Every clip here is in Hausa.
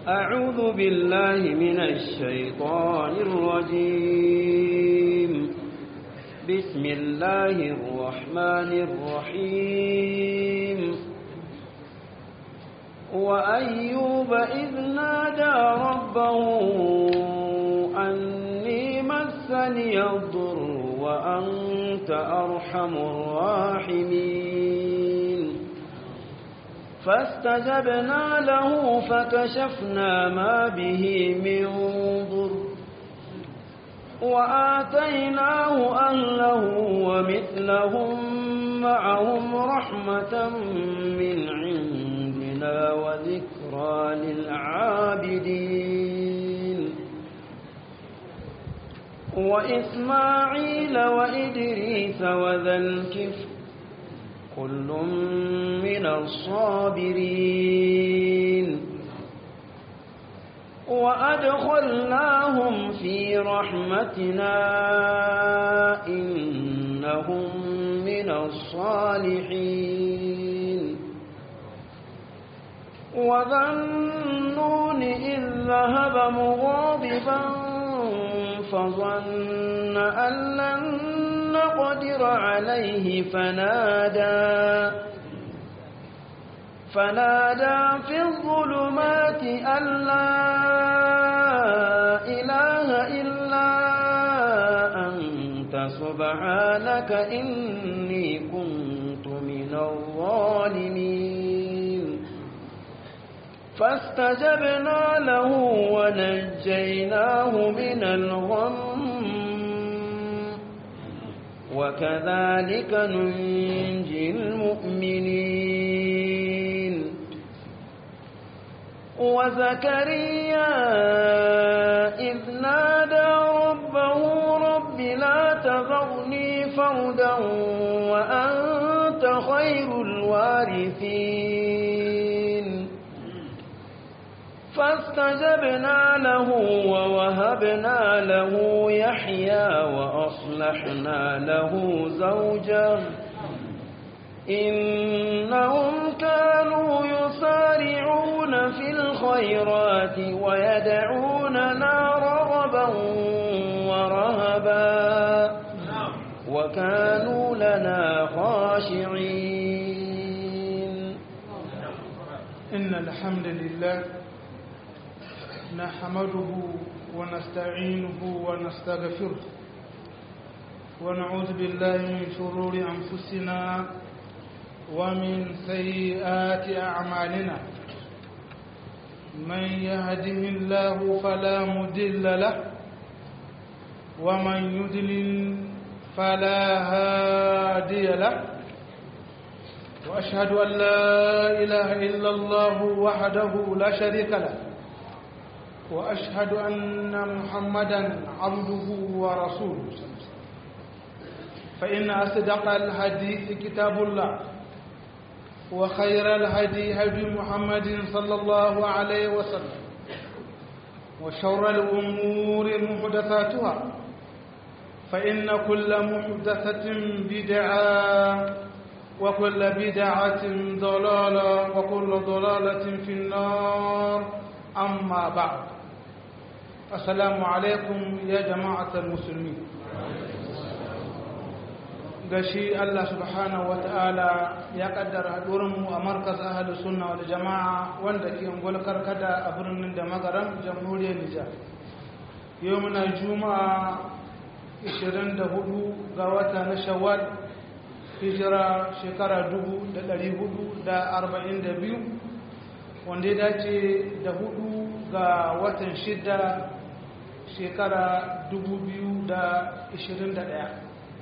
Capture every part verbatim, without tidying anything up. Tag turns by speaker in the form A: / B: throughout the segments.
A: أعوذ بالله من الشيطان الرجيم بسم الله الرحمن الرحيم وأيوب إذ نادى ربه أني مسني الضر وأنت أرحم الراحمين فاستجبنا له فكشفنا ما به من ضر وآتيناه أهله ومثلهم معهم رحمة من عندنا وذكرى للعابدين وإسماعيل وإدريس وذا الكفر كل من الصابرين وأدخلناهم في رحمتنا إنهم من الصالحين وذا النون إذ ذهب مغاضبا فظن أن لن نقدر عليه فنادى فنادى في الظلمات أن لا إله إلا أنت سبحانك إني كنت من الظالمين فاستجبنا له ونجيناه من الغم وكذلك ننجي المؤمنين وزكريا إذ نادى ربه رب لا تذرني فردا وأنت خير الوارثين فاستجبنا له ووهبنا له يحيى وأصلحنا له زوجه إنهم كانوا يسارعون في الخيرات ويدعوننا رغبا ورهبا وكانوا لنا خاشعين
B: إن الحمد لله نحمده ونستعينه ونستغفره ونعوذ بالله من شرور أنفسنا ومن سيئات أعمالنا من يهده الله فلا مضل له ومن يضلل فلا هادي له وأشهد أن لا إله إلا الله وحده لا شريك له وأشهد أن محمدا عبده ورسوله فإن أصدق الحديث كتاب الله وخير الهدي هدي محمد صلى الله عليه وسلم وشر الأمور محدثاتها فإن كل محدثة بدعة وكل بدعة ضلالة وكل ضلالة في النار أما بعد السلام عليكم يا جماعة المسلمين gashi Allah subhanahu wa ta'ala ya kaddara hadurinmu a markaz ahalus sunna wal jama'a wanda ke ungwal karkada a birnin da magaram jamhuriyar Nijar yau muna juma'a ishirin da hudu ga wata na shawwal hijira shekara dubu da ɗari hudu da arba'in da biyu wanda ya dace da hudu ga watan shida shekara dubu biyu da ishirin da ɗaya.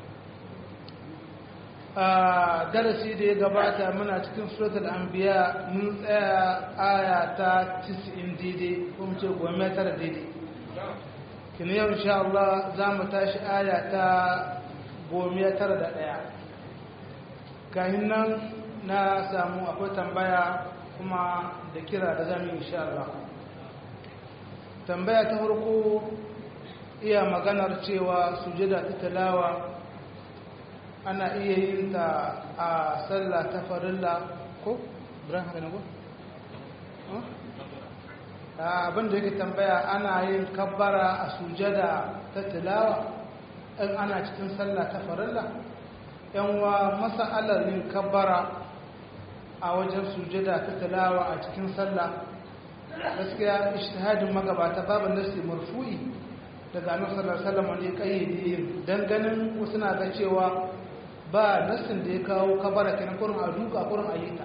B: a darasi da ya gabata muna cikin suratul anbiya mun tsaya aya ta tis'in daidai ko mu ce goma tara daidai kina yau insha Allah za mu tashi aya ta goma tara da ɗaya. kahin nan na samu akwai tambaya kuma da kira da zamu insha Allah. tambaya ta farko iya maganar cewa sujada ta tilawa ana iya yin ta a sallah ta farilla ko? Ibrahim haka ne ko? abin da yake tambaya ana yin kabbara a sujada ta tilawa in ana cikin sallah ta farilla yan wa masa'alar yin kabbara a wajen sujada ta tilawa a cikin sallah gaskiya ijtihadin magabata babu nasi marfu'i daga annabi sallallahu alaihi wasallam wanda ya kayyade dan ganin wasu na ga cewa ba nasin da ya kawo kabbara kenan kurin a duka kurin ayyuka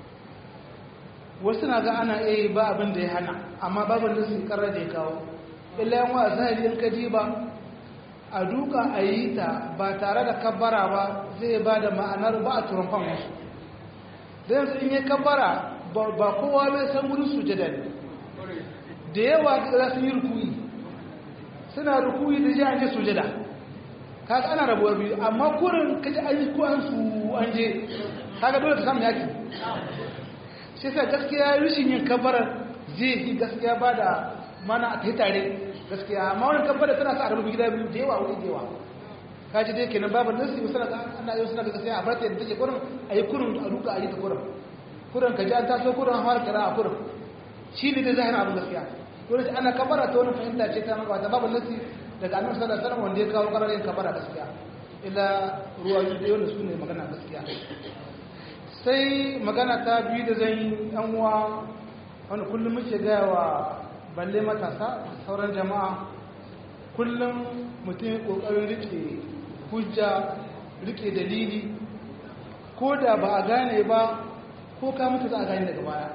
B: wasu na ga ana iya ba abin da ya hana amma babu nasi karra da ya kawo illa yan wa zahirin kadiba a duka ayyuka ba tare da kabbara ba zai ba da ma'anar ba a turfan wasu dan yanzu in ya kabbara ba kowa bai san wurin sujada ne da yawa za su yi rukuyi suna rukuyi da ji an je sujada kaga ana rabuwa biyu amma kurin kaji an yi ko an su an je kaga dole ka samu yaki shi sa gaskiya rishin yin kabbara zai yi gaskiya ba da mana a tare gaskiya amma wani kabbara tana sa a rabu gida biyu da yawa wuri da yawa kaji dai kenan babu nasi suna ga ana yau suna ga gaskiya a barta yadda take kurin a yi kurin a duka a yi ta kurin kurin ka ji an taso kurin an fara kira a kurin shi ne da zahirin abin gaskiya kurin ana kabara ta wani fahimta ce ta maka ta babu nasi daga annabi sallallahu alaihi wasallam wanda ya kawo kararin kabara gaskiya ila ruwa da yau su ne magana gaskiya sai magana ta biyu da zan yi yan uwa wanda kullum muke gaya wa balle matasa sauran jama'a kullum mutum ya kokarin rike hujja rike dalili ko da ba a gane ba ko ka mutu za a gane daga baya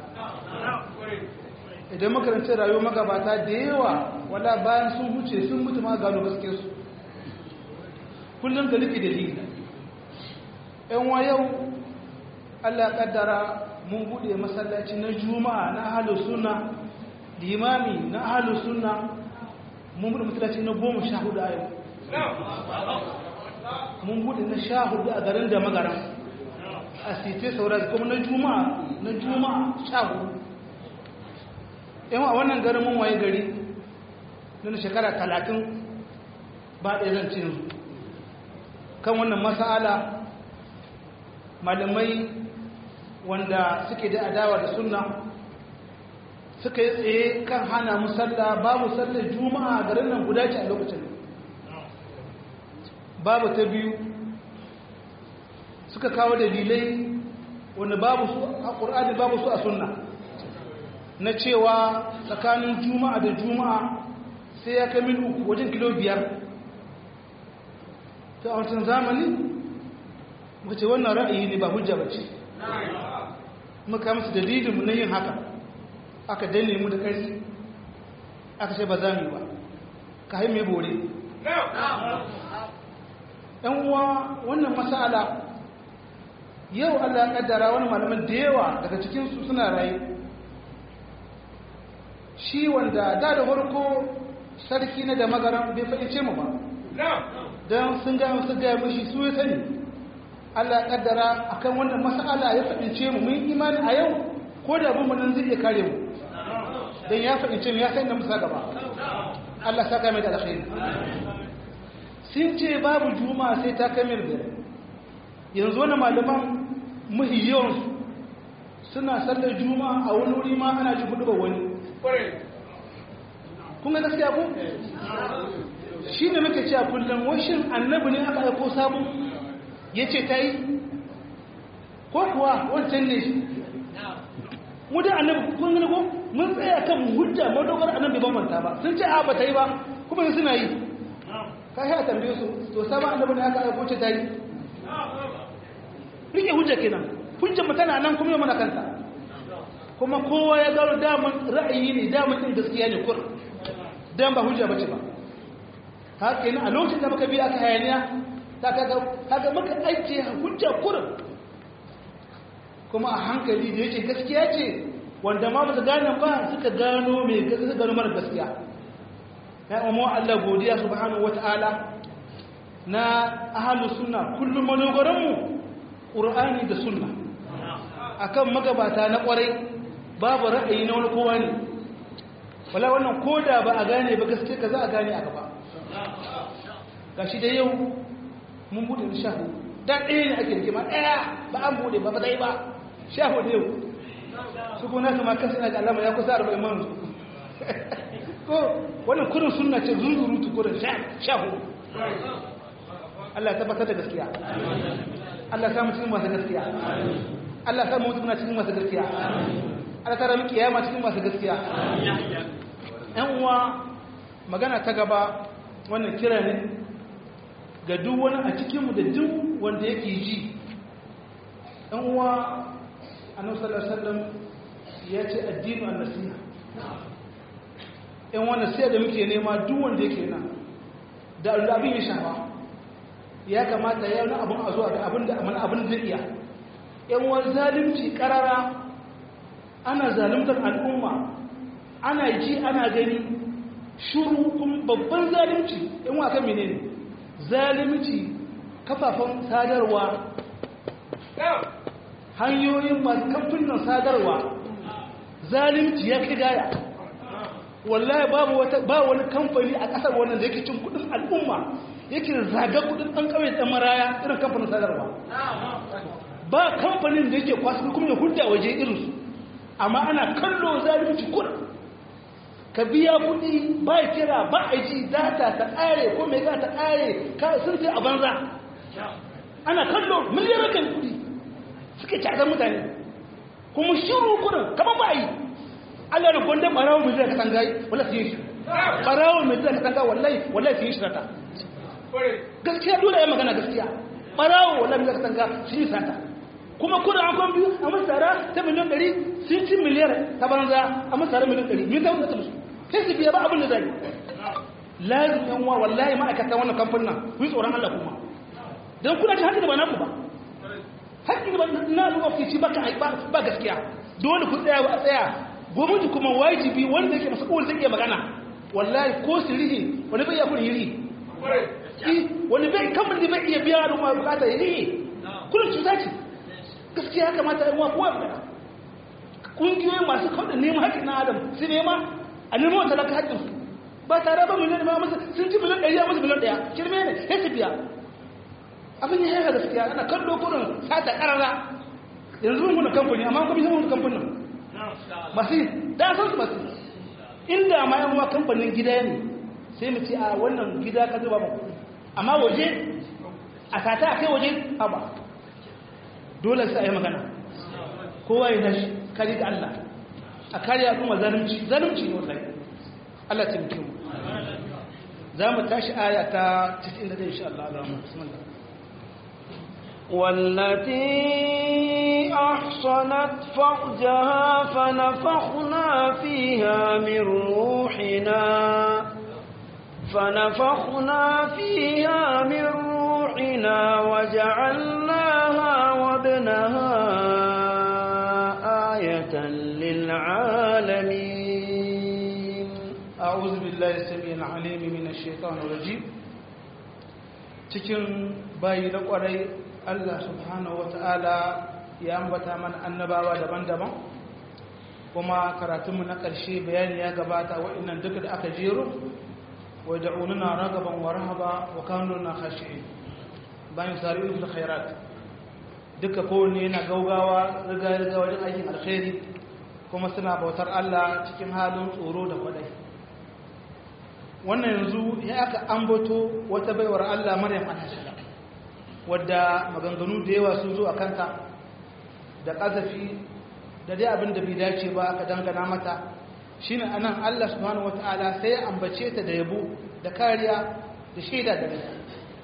B: idan makarantar rayuwa magabata da yawa wala bayan sun huce sun mutu ma gano gaske su kullum da rike dalili yan wa yau Allah kaddara mun bude masallaci na juma'a na ahlus sunna limami na ahlus sunna mun bude masallaci na goma sha hudu a yau mun bude na sha hudu a garin da magaran a site saurari kuma na juma'a na juma'a sha hudu yan a wannan garin mun waye gari na shekara talatin ba ɗaya zan cin kan wannan masala malamai wanda suke da adawa da sunna suka yi tsaye kan hana musalla babu sallar juma'a a garin nan guda ce a lokacin babu ta biyu suka kawo dalilai wanda babu su a ƙur'ani babu su a sunna na cewa tsakanin juma'a da juma'a sai ya kai mil uku wajen kilo biyar ta a wancan zamani muka ce wannan ra'ayi ne ba hujja ba ce muka musu dalilinmu na yin haka aka danne mu da ƙarfi aka ce ba za mu ba ka haime bore ɗan uwa wannan masala yau Allah ya kaddara wani malamin da yawa daga cikinsu suna raye shi wanda da da farko sarki na da magaran bai fahimce mu ba don sun gaya su gaya mashi su ya sani Allah ya kaddara akan wannan masala ya fahimce mu mun imani a yau ko da abin nan zai iya kare mu don ya fahimce mu ya san da musa gaba Allah saka mai da alkhairi sun ce babu juma'a sai ta kamar da yanzu wani malaman muhiyyansu suna sallar juma'a a wani wuri ma ana ji hudu ba wani kun ga gaskiya ko shi ne muka ce a kullum washin annabi ne aka aiko sabu ya ce ta yi ko kuwa wancan ne shi mu da annabi kun gani ko mun tsaya kan hujja madogar annabi ban manta ba sun ce a ba ta yi ba kuma suna yi ka shi a tambaye su to sabon annabi ne aka aiko ce ta yi rike hujja kenan hujja mu tana nan kuma yau mana kanta kuma kowa ya gano daman ra'ayi ne daman din gaskiya ne kur dan ba hujja bace ba haka yana a lokacin da muka bi aka hayaniya ta kaga kaga muka aike hujja kur kuma a hankali da yake gaskiya ce wanda ma ba su gane ba suka gano mai gaskiya suka gano mara gaskiya ya umu Allah godiya subhanahu wataala na ahlus sunna kullum manogaran mu qur'ani da sunna akan magabata na kwarai babu ra'ayi na wani kowa ne wala wannan koda ba a gane ba gaske ka za a gane a gaba gashi da yau mun bude shahu da ɗaya ne ake rikima ɗaya ba an bude ba ba dai ba shahu da yau su kuna kuma kan suna da alama ya kusa arba'in man ko wannan kurin sunna ce zunzurutu kurin shahu Allah ya tabbatar da gaskiya Allah ya samu cikin masu gaskiya Allah ya samu mutum na cikin masu gaskiya Allah ta rami kiyama cikin masu gaskiya ɗan uwa magana ta gaba wannan kira ne ga duk wani a cikinmu da duk wanda yake ji ɗan uwa annabi sallallahu alaihi wasallam ya ce addinu an-nasiha ɗan wannan sai da muke nema duk wanda yake nan da abin ya shafa ya kamata ya yi abin a zuwa da abin da abin zai iya ɗan wani zalimci ƙarara ana zalimtar al'umma ana ji ana gani shuru kuma babban zalimci ɗan wa kan menene zalimci kafafen sadarwa hanyoyin masu kamfanin sadarwa zalimci ya kai gaya wallahi babu wata ba wani kamfani a kasar wannan da yake cin kudin al'umma yake zaga kudin dan kauye dan maraya irin kamfanin sadarwa ba kamfanin da yake kwasu kuma ya hudda waje irin su amma ana kallo zalunci kur ka biya kudi ba kira ba aji data ta kare ko me za ta kare ka sun sai a banza ana kallo miliyan kan kudi suke tsadar mutane kuma shiru kurin kamar ba yi Allah da gonda barawo mai zai katanga wallahi sai shi barawo mai zai katanga wallahi wallahi sai shi rata gaskiya dole ya magana gaskiya barawo wallahi zai katanga shi sata kuma kuna an kon biyu a masara ta miliyan ɗari sun ci miliyar ta banza a masara miliyan ɗari me ta wuce musu sai su biya ba abin da zai lazim yan wa wallahi ma'aikatan wannan kamfanin nan ku yi tsoron Allah kuma dan kuna ji hakki da ba naku ba hakki da ba na lokaci ba ka ba gaskiya dole ku tsaya a tsaya gwamnati kuma wajibi wanda yake mas'ul zai iya magana wallahi ko sirri wani bai iya kun yiri wani bai kamar da bai iya biya da kuma bukata yiri kullum cuta ce gaskiya kamata ai wa kowa magana kungiyoyi masu kauda neman haƙƙin na adam su nema a nemo wata laka haƙƙin su ba tare ba miliyan ma masa sun ci miliyan ɗari ya masa miliyan ɗaya kirme ne sai su biya abin ya haifa gaskiya ana kallo kurin sata ƙarara yanzu mun guna kamfani amma kuma mun kamfanin masu da san su masu inda ma yan wa kamfanin gida ne sai mu ce a wannan gida ka zuba ba amma waje a sata a kai waje a ba dole sai a yi magana kowa ya dashi kari da Allah a kari a kuma zalunci zalunci ne wallahi Allah ta muke mu za mu tashi aya ta cikin da insha Allah Allah bismillah
A: والتي أحصنت فرجها فنفخنا فيها من روحنا فنفخنا فيها من روحنا وجعلناها وابنها آية للعالمين
B: أعوذ بالله السميع العليم من الشيطان الرجيم cikin bayi na kwarai Allah subhanahu wata'ala ya ambata mana annabawa daban-daban kuma karatunmu na ƙarshe bayani ya gabata wa'annan duka da aka jero wa da'ununa ragaban wa rahaba wa kanu na khashi'in bayan sari'u fil khairat duka kowanne yana gaugawa riga-riga wajen aikin alkhairi kuma suna bautar Allah cikin halin tsoro da kwadai wannan yanzu ya aka ambato wata baiwar Allah Maryam alaihi wadda maganganu da yawa sun zo a kanta da ƙazafi da dai abin da bai dace ba aka dangana mata shine anan Allah subhanahu wataala sai ya ambace ta da yabo da kariya da shaida da gaskiya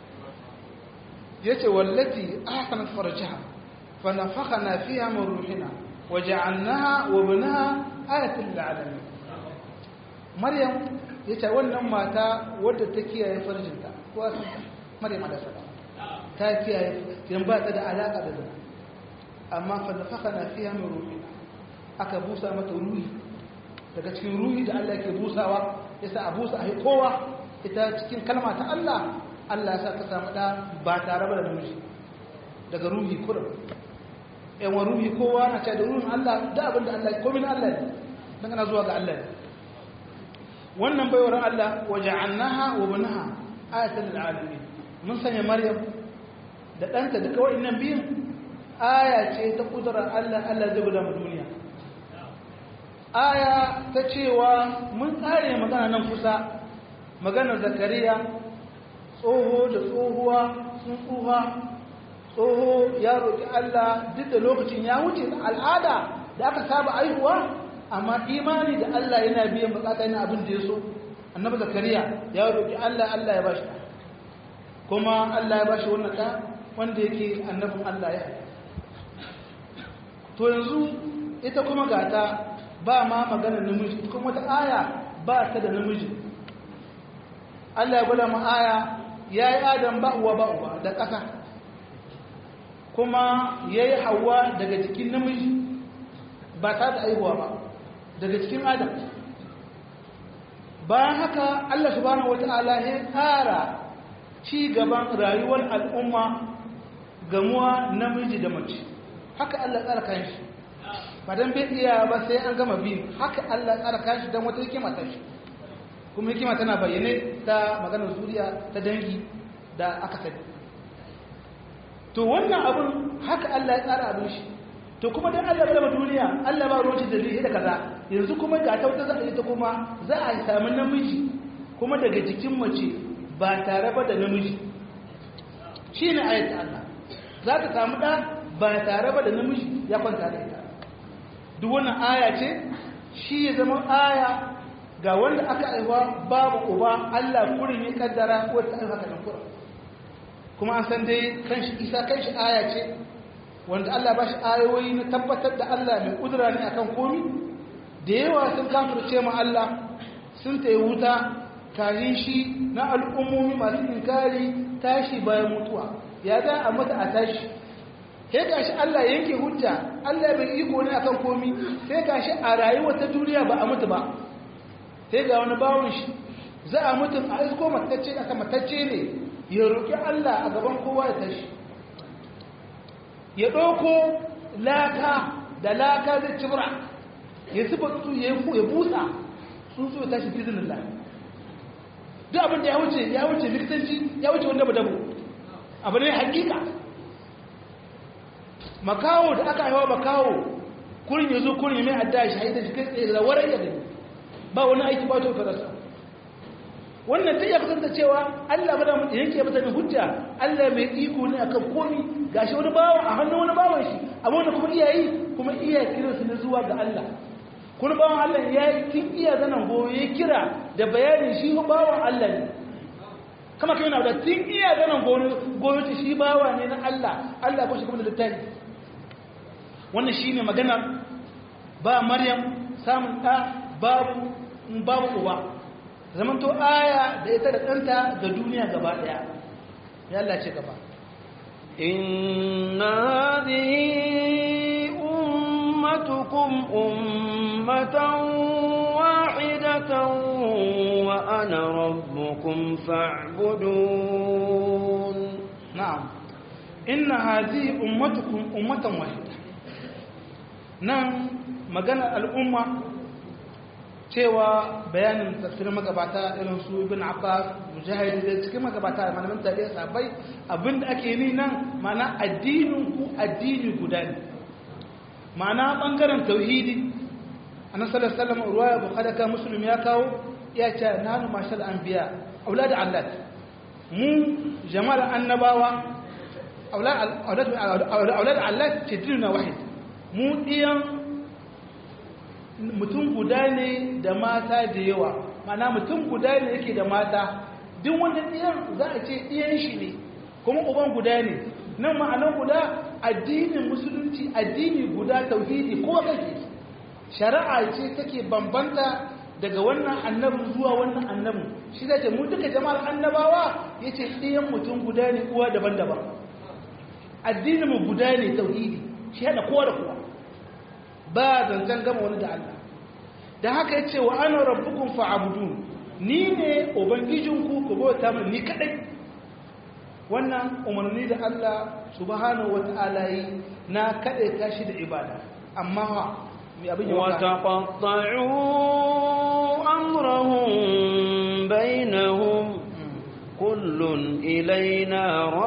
B: yace wallati ahsanat farjaha fa nafakhana fiha min ruhina waja'alnaha wa ibnaha ayatan lil alamin Maryam yace wannan mata wadda ta kiyaye farjinta ko asanta Maryam da sada ta kiyaye yan ba ta da alaka da zina amma fa nafakhana fiha min ruhina aka busa mata ruhi daga cikin ruhi da Allah yake busawa yasa a busa ai kowa ita cikin kalma ta Allah Allah ya sa ta samu da ba tare da namiji daga ruhi kurum yan wa ruhi kowa na ce da ruhin Allah da abin da Allah komai na Allah ne dan ana zuwa ga Allah ne wannan baiwar Allah waja'alnaha wa banaha ayatan lil alamin mun sanya Maryam da danta duka wa'annan biyun aya ce ta kudurar Allah Allah zai gudanar duniya aya ta cewa mun tsare magana nan kusa maganar zakariya tsoho da tsohuwa sun tsuha tsoho ya roƙi Allah duk da lokacin ya wuce al'ada da aka saba aihuwa amma imani da Allah yana biyan bukata yana abin da ya so annabi zakariya ya roƙi Allah Allah ya bashi kuma Allah ya bashi wannan ɗa wanda yake annabin Allah ya to yanzu ita kuma gata ba ma magana namiji kuma wata aya ba ta da namiji Allah ya gwada mu aya ya yi adam ba uwa ba uwa da ƙasa kuma ya yi hawa daga jikin namiji ba ta da aihuwa ba daga cikin adam bayan haka Allah subhanahu wata'ala ya tsara ci gaban rayuwar al'umma gamuwa namiji da mace haka Allah tsara kan shi ba don bai iya ba sai an gama biyu haka Allah tsara kan shi don wata hikima ta shi kuma hikima tana bayyane ta maganar zuriya ta dangi da aka sani to wannan abun haka Allah ya tsara abin shi to kuma dan Allah ya duniya Allah ba ruwan da zai da kaza yanzu kuma ga ta wata za a yi ta kuma za a samu namiji kuma daga jikin mace ba tare ba da namiji shine ayat Allah za ta samu da ba tare ba da namiji ya kwanta da ita duk wannan aya ce shi ya zama aya ga wanda aka aiwa babu uba Allah kurin ya kaddara wata aiwa kan kurin kuma an san dai kanshi Isa kanshi aya ce wanda Allah ba shi ayoyi na tabbatar da Allah mai kudura ne akan komi da yawa sun kafirce ma Allah sun tayi wuta kare shi na al'ummomi masu inkari tashi bayan mutuwa ya za a mata a tashi sai gashi Allah yanke hujja Allah bai iko ne akan komi sai gashi a rayuwar ta duniya ba a mutu ba sai ga wani bawon shi za a mutu a isko matacce aka matacce ne ya roƙi Allah a gaban kowa ya tashi ya ɗauko laka da laka zai cibra ya zuba su ya busa sun so ya tashi bizinin Allah duk abin da ya wuce ya wuce likitanci ya wuce wanda ba dabo abu ne hakika makawo da aka haifa makawo kurin ya zo kurin mai adda shi haidar shi kai tsaye da warar yadda ba wani aiki ba to farasa wannan sai ya kasance cewa Allah ba da mu yanke masa da hujja Allah mai iko ne akan komi gashi wani bawa a hannun wani bawan shi amma da kuma iyayi kuma iya kiran su ne zuwa ga Allah kuma bawan Allah yayi kin iya zanan goye kira da bayanin shi bawan Allah ne kama kai na da kin iya zanan goye goye shi bawa ne na Allah Allah ko shi kuma da littafi wannan shine magana ba Maryam samun da babu babu uba zamanto aya da ita da ɗanta ga duniya gaba ɗaya ya Allah ce gaba
A: inna hadhihi ummatukum ummatan wahidatan wa ana rabbukum fa'budun
B: na'am inna hadhihi ummatukum ummatan wahida nan magana al'umma cewa bayanin tafsirin magabata irin su ibn Abbas mujahid da cikin magabata da malaman tarihi sahabbai abinda ake ni nan mana addinin ku addini guda ne mana bangaren tauhidi annabi sallallahu alaihi wasallam ruwaya bukhari ka muslim ya kawo ya ce nanu mashal anbiya aulad Allah mu jama'ar annabawa aulad aulad aulad Allah ce dinna wahid mu diyan mutum guda ne da mata da yawa mana mutum guda ne yake da mata duk wanda ɗiyan za a ce ɗiyan shi ne kuma uban guda ne nan ma'anar guda addinin musulunci addini guda tauhidi ko kake shari'a ce take bambanta daga wannan annabin zuwa wannan annabin shi zai ce mu duka jama'ar annabawa ya ce ɗiyan mutum guda ne uwa daban-daban addinin mu guda ne tauhidi shi haɗa kowa da kowa ba zancen gama wani da Allah da haka ya ce wa ana rabbukun fa'abudun ni ne ubangijinku ku bauta min ni kadai wannan umarni da Allah subhanahu wata'ala yi na kadai tashi da ibada amma ha mai abin yawa
A: وتقطعوا أمرهم بينهم كل إلينا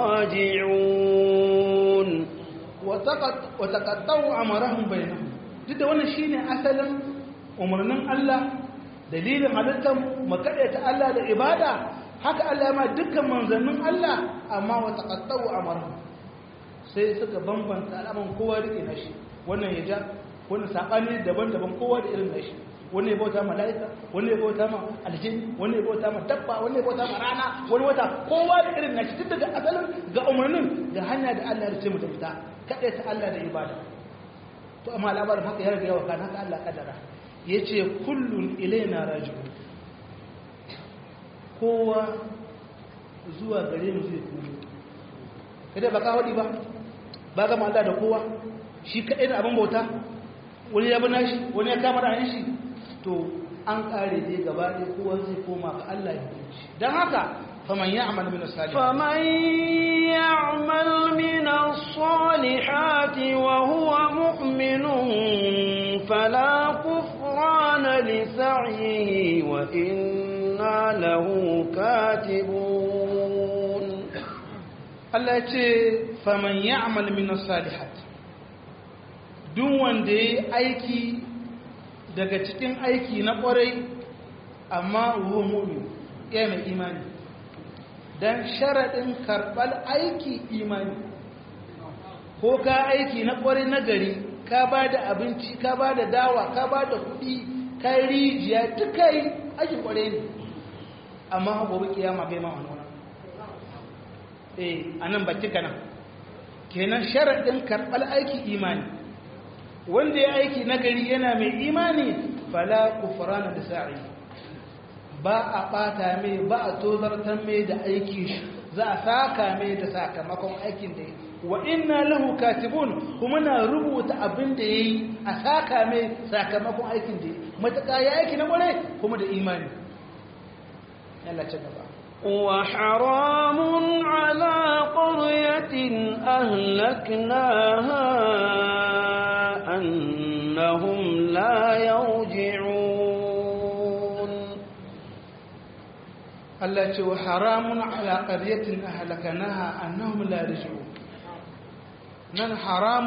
A: راجعون
B: وتقطعوا أمرهم بينهم duk da wannan shine asalin umarnin Allah dalilin halittar mu ta Allah da ibada haka Allah ya ma dukkan manzannin Allah amma wa taqattau amaru sai suka bambanta al'aman kowa rike nashi wannan ya ja wannan sabani daban-daban kowa da irin nashi wani ya bauta mala'ika wani ya bauta ma aljini wani ya bauta ma dabba wani ya bauta ma rana wani wata kowa da irin nashi tun daga asalin ga umarnin ga hanya da Allah ya ce mu tafi ta kaɗai ta Allah da ibada to amma labarin haka ya riga yawa kan haka Allah kadara yace kullun ilaina raji'un kowa zuwa gare mu zai kuma kada ba ka wadi ba ba ga Allah da kowa shi kaɗai da abin bauta wani ya bana shi wani ya kama da shi to an kare dai gaba dai kowa zai koma ga Allah ya hukunci dan haka faman ya'mal min as-salihat
A: faman ya'mal min as-salihati wa huwa mu'minun fala kufrana li sa'yihi wa inna lahu katibun
B: Allah ya ce faman ya'mal min as-salihat duk wanda yayi aiki daga cikin aiki na ƙwarai amma huwa mu'min ya mai imani dan sharadin karɓar aiki imani ko ka aiki na ƙwarai na gari ka ba da abinci ka ba da dawa ka ba da kuɗi ka rijiya duka yi aikin ƙwarai ne amma gobe kiyama bai ma wani eh anan baki kana kenan sharadin karɓar aiki imani wanda ya aiki nagari yana mai imani fala kufrana da sa'i ba a bata mai ba a tozartar mai da aiki za a saka mai da sakamakon aikin da wa inna lahu katibun kuma na rubuta abin da yayi a saka mai sakamakon aikin da mataka ya aiki na kware kuma da imani Allah ce gaba
A: وحرام على قرية أهلكناها أنهم لا يرجعون
B: التي وحرام على قرية أهلكناها أنهم لا يرجعون نن حرام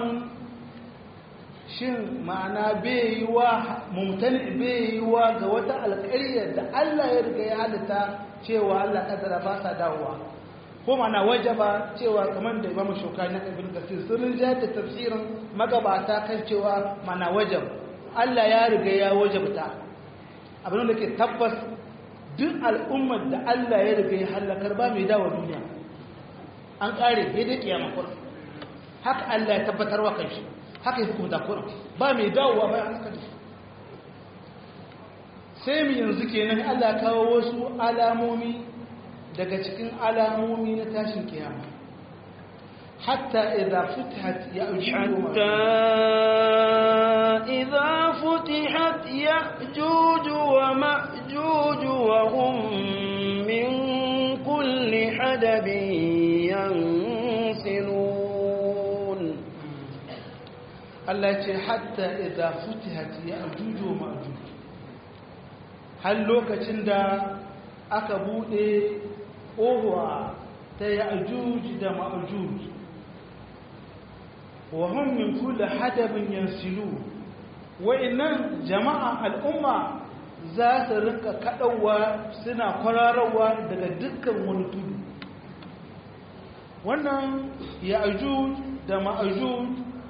B: shin ma'ana bai yi wa mumtani bai yi wa ga wata alƙarya da Allah ya riga ya halitta cewa Allah kadara ba sa dawowa ko ma'ana wajaba cewa kamar da Imam Shawkani na Ibn Kathir sun rinja da tafsirin magabata kan cewa ma'ana wajab Allah ya riga ya wajabta abin da ke tabbas duk al'ummar da Allah ya riga ya halakar ba mai dawo duniya an kare sai dai kiyama kur haka Allah ya tabbatar wa kanshi haka yi hukumta kuna ba mai dawowa bayan hankali sai mu yanzu kenan Allah kawo wasu alamomi daga cikin alamomi na tashin kiyama hatta idza futihat ya'juj
A: hatta idza futihat ya'juj wa ma'juj wa hum min kulli hadabin yansilun
B: Allah ce hatta idza futihat ya'juj wa ma'juj har lokacin da aka bude ƙofa ta ya'juj da ma'juj wa hum min kulli hadabin yansilu wa'innan jama'a al'umma za su rinka kadawa suna kwararawa daga dukkan wani tudu wannan ya'juj da ma'juj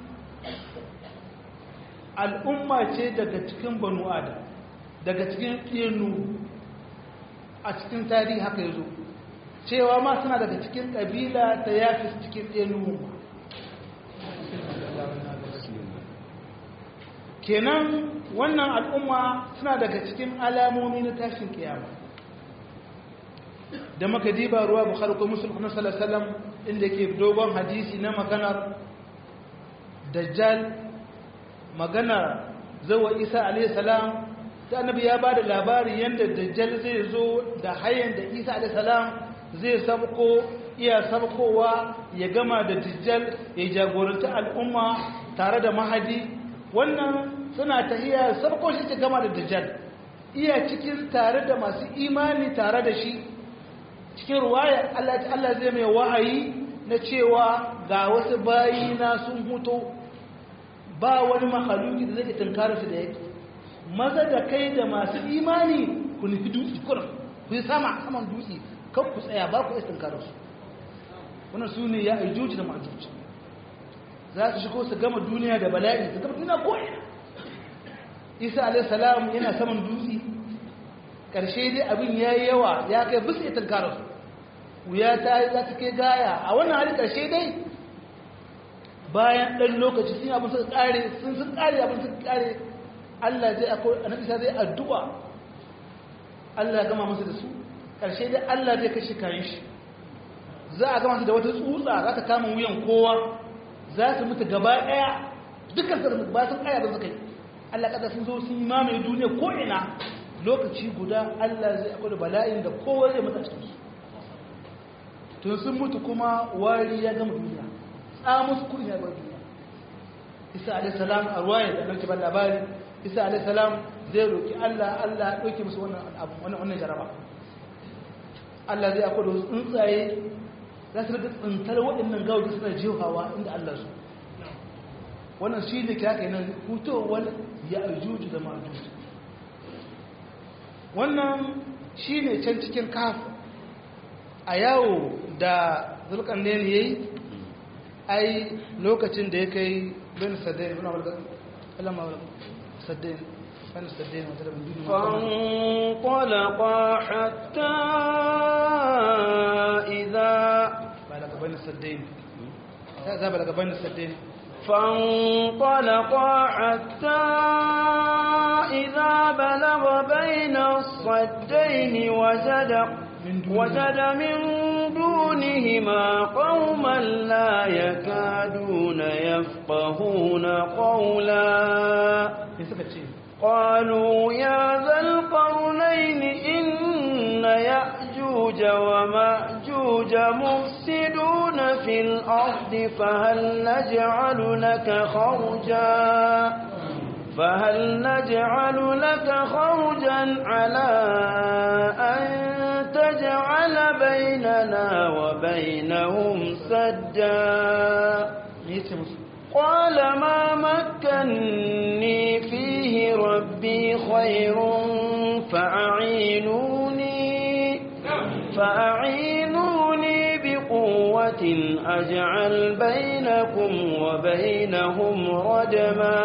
B: al'umma ce daga cikin banu adam daga cikin ɗinu a cikin tarihi haka yazo cewa ma suna daga cikin ƙabila ta yafi cikin ɗinu kenan wannan al'umma suna daga cikin alamomi na tashin kiyama da maka diba ruwa bukhari ko muslim sallallahu alaihi wasallam inda ke dogon hadisi na maganar dajjal magana zawa isa alaihi salam ta annabi ya bada labari yanda dajjal zai zo da hayan da isa alaihi salam zai sabko iya sabkowa ya gama da dajjal ya jagoranta al'umma tare da mahadi wannan suna tahiya sabko shi ta gama da dajjal iya cikin tare da masu imani tare da shi cikin ruwaya Allah Allah zai mai wahayi na cewa ga wasu bayi na sun huto ba wani mahaluki da zai tunkara su da yake maza da kai da masu imani ku nufi dutse kurin ku yi sama saman dutse kan ku tsaya ba ku istin karo su wannan su ne ya ajuji da majuji za su shigo su gama duniya da bala'i su gama duniya ko'ina isa alaihi salam yana saman dutse ƙarshe dai abin ya yi yawa ya kai bisa istin karo su wuya ta yi za ta kai gaya a wannan hali ƙarshe dai bayan ɗan lokaci sun abin suka ƙare sun sun ƙare abin suka ƙare Allah zai akwai annabi sai zai addu'a Allah ya gama masa da su ƙarshe dai Allah zai kashe kayan shi za a gama su da wata tsutsa za ta kama wuyan kowa za su mutu gaba ɗaya dukkan su ba sun ƙaya ba suka yi Allah kada sun zo sun yi mamaye duniya ko ina lokaci guda Allah zai akwai da bala'in da kowa zai mutu a cikin su tun sun mutu kuma wari ya gama duniya tsamus kudin ya bar duniya isa alaihissalam a ruwaya da nan kibar labari isa alaihissalam zai roki Allah Allah ya ɗauke musu wannan wannan jaraba Allah zai akwai da wasu tsuntsaye za su rika tsintar waɗannan gawaji suna jefawa inda Allah su wannan shi ne kya kai nan hutowar ya ajuju da ma'ajuju wannan shi ne can cikin kaf a yawo da zulkan ne ya yi ai lokacin da ya kai bin saddain bin abu alama saddain bin saddain wata da bin duniya
A: fanqalaqa hatta idha
B: balaga bin saddain za balaga bin saddain
A: fanqalaqa hatta idha balagha bayna as-saddain wajada وجد من دونهما قوما لا يكادون يفقهون قولا قالوا يا ذا القرنين إن يأجوج ومأجوج مفسدون في الأرض فهل نجعل لك خرجا فهل نجعل لك خرجا على أن تجعل بيننا وبينهم سدا قال ما مكني فيه ربي خير فأعينوني فأعينوني بقوة أجعل بينكم وبينهم ردما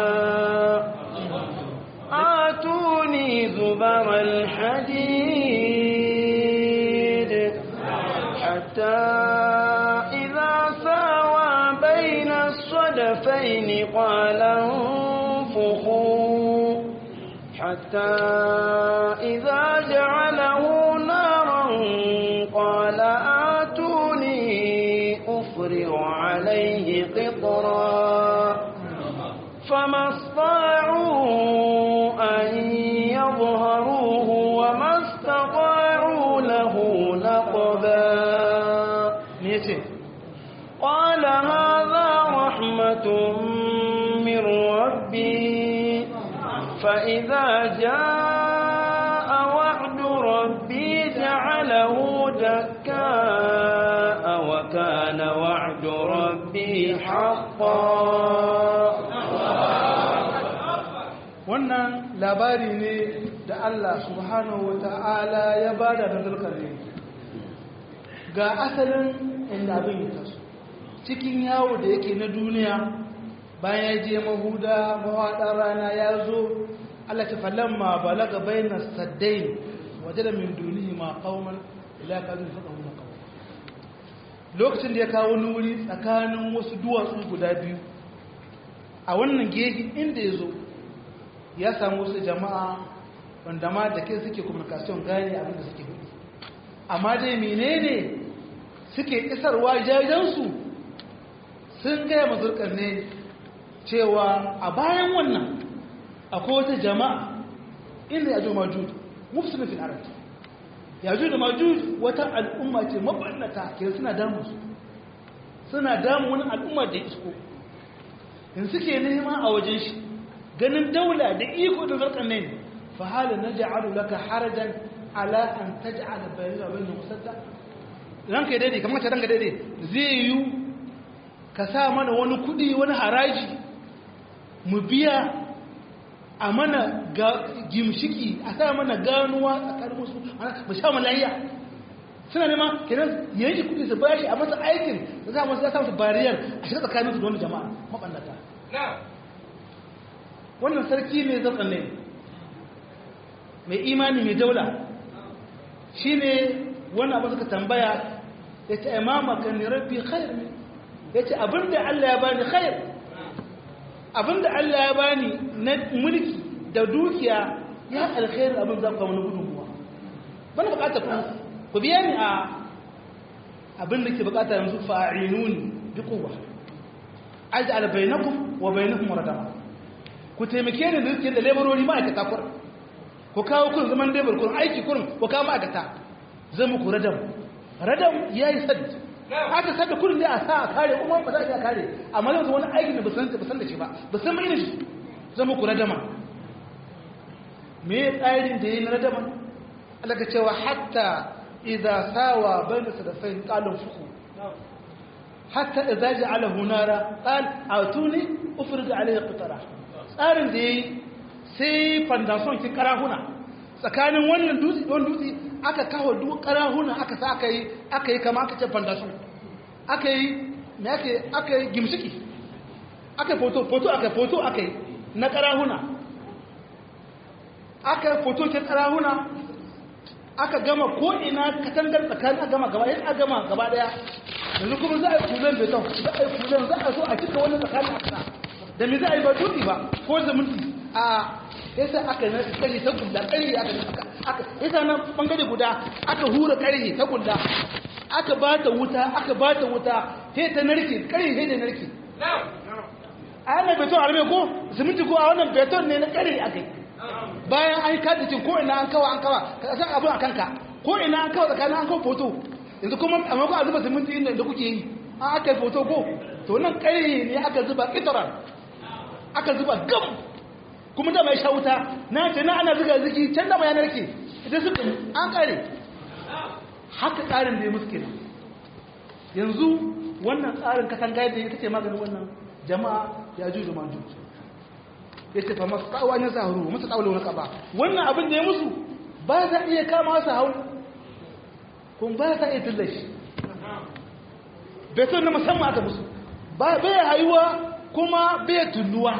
A: آتوني زبر الحديد حتى إذا ساوى بين الصدفين قال انفخوا حتى إذا جعله نارا قال آتوني أفرغ عليه قطرا فما استطاعوا أن يظهروه وما استطاعوا له نقبا قال هذا رحمة من ربي فإذا جاء وعد ربي جعله دكاء وكان وعد ربي حقا.
B: wannan labari ne da Allah subhanahu wa ta'ala ya bada da zulkarni ga asalin inda abin ya taso cikin yawo da yake na duniya bayan ya je mahuda mawaɗar rana ya zo Allah ta falamma balaga bayna saddain wajada min dunihi ma qauman la kadu faqahuna qaum lokacin da ya kawo nuri tsakanin wasu duwatsu guda biyu a wannan gefe inda ya zo ya samu wasu jama'a wanda ma da ke suke communication gane abin da suke hudu amma dai menene suke isarwa jajensu sun gaya mazurkar ne cewa a bayan wannan akwai wata jama'a inda ya jo majud mufsulun fil arab ya jo da majud wata al'umma ce mabannata ke suna damu su suna damu wani al'umma da isko in suke nema a wajen shi ganin daula da iko da zarkan ne fa hala naj'alu laka harajan ala an taj'ala bayyana bayyana musadda ranka daidai kamar ta ranka daidai zai yi ka sa mana wani kudi wani haraji mu biya a mana gimshiki a sa mana ganuwa tsakanin musu mu sha malayya suna nema kenan yanki kuɗi su bashi a masa aikin da za mu za su bariyar a shiga tsakanin su da wani jama'a mabannata wannan sarki mai zatsan ne mai imani mai daula shine wannan abin suka tambaya ya ce imama kan ni rabbi khair ya ce abinda Allah ya bani khair abinda Allah ya bani na mulki da dukiya ya alkhair abin za ku wani gudunmuwa bana bukatar ku ku biya ni a abin da ke bukata yanzu fa'inuni bi quwwa aj'al bainakum wa bainahum radama ku taimake ni da yake da laborori ma'aikata kur ku kawo kun zaman labor kun aiki kun ku kawo ma'aikata zan muku radam radam yayi sad aka sada kun da a sa a kare kuma ba za a kare amma yanzu wani aiki da basan basan da shi ba basan mai shi zan muku radama me tsarin da yayin radama Allah ka cewa hatta idza sawa bayna sadafain qalu fuku hatta idza ja'alahu nara qal atuni ufrid alayhi qitara tsarin da yayi sai foundation ki karahuna tsakanin wannan dutse don dutse aka kawo duk karahuna aka sa aka yi aka yi kama aka ce foundation aka yi me ake aka yi gimshiki aka foto foto aka foto aka yi na karahuna aka foto ke karahuna aka gama ko ina katangar tsakanin aka gama gaba yin gama gaba daya yanzu kuma za a yi kulen beton za a yi kulen za a so a cika wannan tsakanin aka da me za a yi ba dutse ba ko zaminti a yasa aka na kare ta gulla kare aka aka yasa nan bangare guda aka hura kare ta gulla aka bata wuta aka bata wuta sai ta narke kare sai da narke a yana beton arme ko zaminti ko a wannan beton ne na kare akai bayan an kada cin ko ina an kawa an kawa ka san abin akan ka ko ina an kawa tsakanin an kawo foto yanzu kuma a mako a zuba siminti inda da kuke yi an aka foto ko to nan kare ne aka zuba itaran aka zuba gam kuma da mai sha wuta na ce na ana zuga ziki can da mai narke idan suka an kare haka tsarin da ya musu kenan yanzu wannan tsarin katanga da ya kace maganin wannan jama'a ya juju ma juju ya ce fa masu tsawa ne za huru masu tsawo wani kaba wannan abin da ya musu ba za iya kama su hau kuma ba za iya tilda shi beton na musamman aka musu ba bai hayuwa kuma bai tulluwa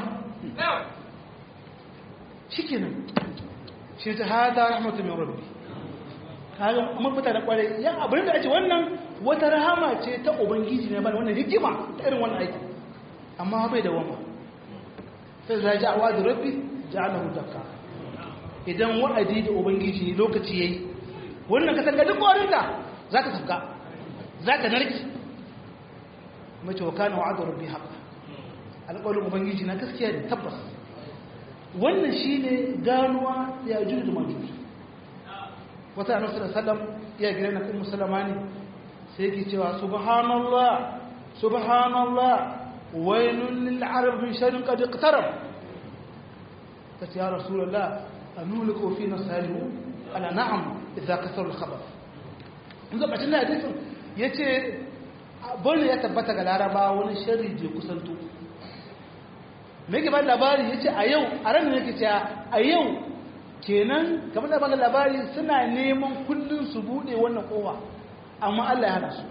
B: shi kenan shi ta hada rahmatu min rabbi kaga mafita da kwarai yan abin da ake wannan wata rahama ce ta ubangiji ne ba wannan hikima ta irin wannan aiki amma bai da wama sai za ji a wadu rabbi ja'alahu dakka idan wa'adi da ubangiji lokaci yayi wannan ka tanga duk warinta zaka tafka zaka narki mace wa kana wa'adu rabbi haqqan alƙawarin ubangiji na gaskiya ne tabbas wannan shine ganuwa ya juju da majuju wata annabi sallallahu alaihi wasallam ya gina na ummu salama ne sai yake cewa subhanallah subhanallah wailun lil arab min sharrin qad iqtarab قلت يا رسول الله أنولك فينا الصالحون قال نعم إذا كثر الخبر yanzu bacin da hadisin yace bane ya tabbata ga laraba wani sharri je kusanto me yake ba labari yace a yau a ran ne yake cewa a yau kenan kamar da ba labari suna neman kullun su bude wannan kowa amma Allah ya hana su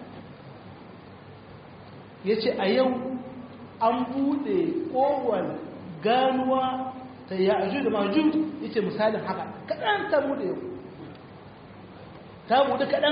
B: yace a yau an bude kowar ganuwa ta ya'juj da ma'juj yace misalin haka kadan ta bude yau ta bude kadan